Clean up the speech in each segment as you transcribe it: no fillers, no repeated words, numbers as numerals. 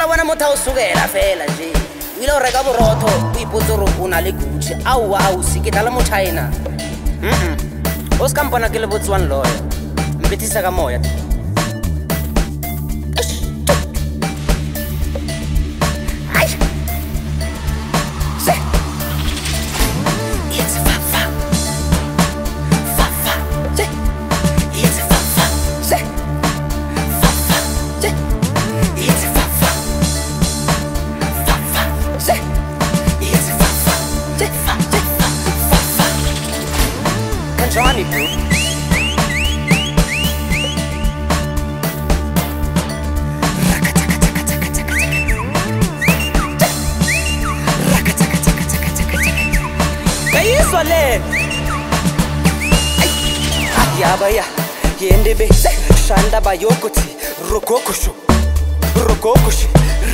la bona motho o sukela fela nje o ile o reka borotho o ipotse gore o na le Gucci aowa ausi ke tla le mo China o se ka mpona ke le botswan lawyer mbetisa ka moya Johnny, bro. Kayiswa le. Yaba ya, yende be, shanda bayokuti, rokokushu, rokokushi.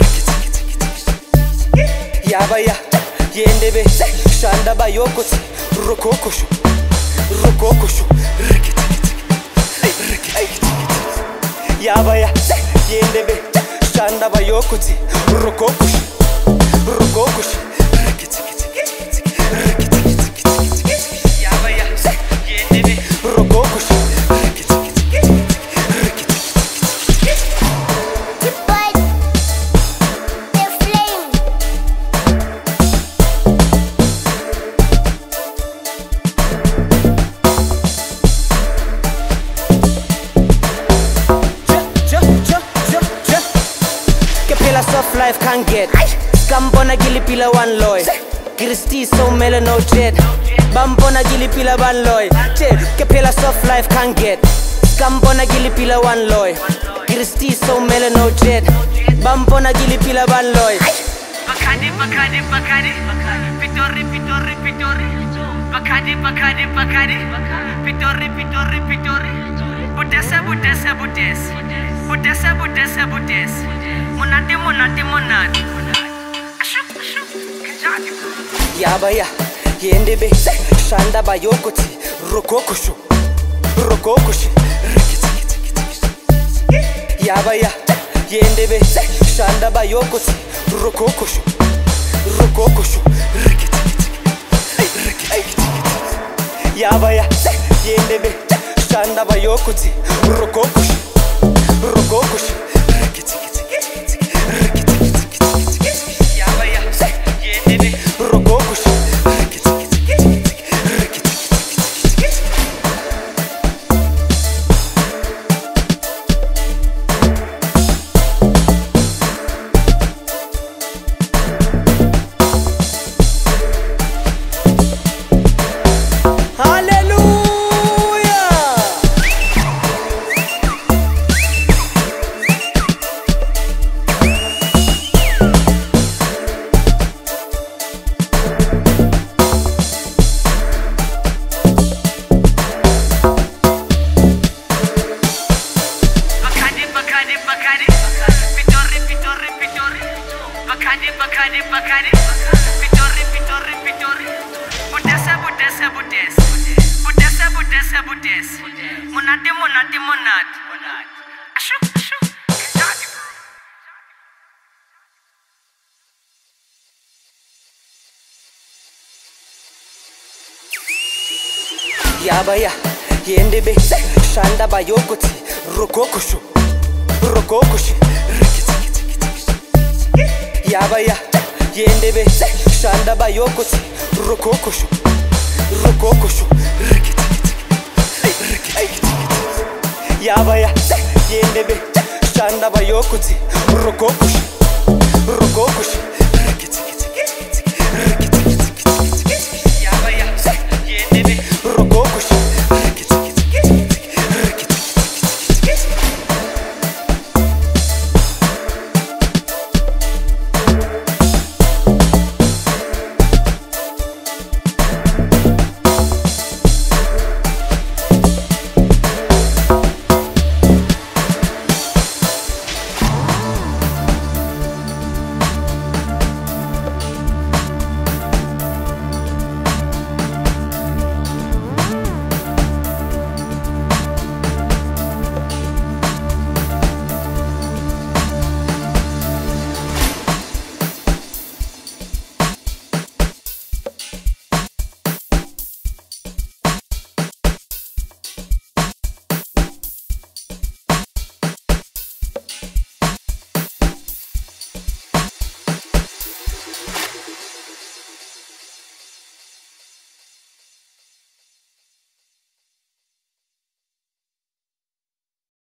Yaba ya, yende be, shanda bayokuti, rokokushu. Rokokushu Yaba ya yendebe shanda bayokuti rokokushu rokokushu Yaba ya yendebe rokokushu soft life can't get Skambona gilipila one loy Kristi so mele no jet Bambona gilipila one loy Kepela soft life can't get Skambona gilipila one loy Kristi so mele no jet Bambona gilipila one loy Bakadi, bakadi, bakadi Pitori, pitori, pitori Bakadi, bakadi, bakadi Pitori, pitori, pitori Budesa, budesa, budesa Budesa, budesa, budesa Monate, monate, monate Ashuk, ashuk, kajadi Yaba ya, yendebe Shanda bayokuti, rokokushu Rokokushi Yaba ya, yendebe Shanda bayokuti, rokokushu Rokokushu Yaba ya, yendebe Shanda bayokuti, rokokushu Rokokushu Bakadi, bakadi Pitori, pitori, pitori Budesa, budesa, budesa Budesa, budesa, budesa Monate, monate, monate Ashuk, ashuk Kajadi, bro Yaba ya, yendebe Shanda bayokuti, rokokushu Rokokushi Yaba ya, yendebe Shanda bayokuti, rokokushu Rokokushu Yaba ya, yendebe Shanda bayokuti, rokokushu Rokokushu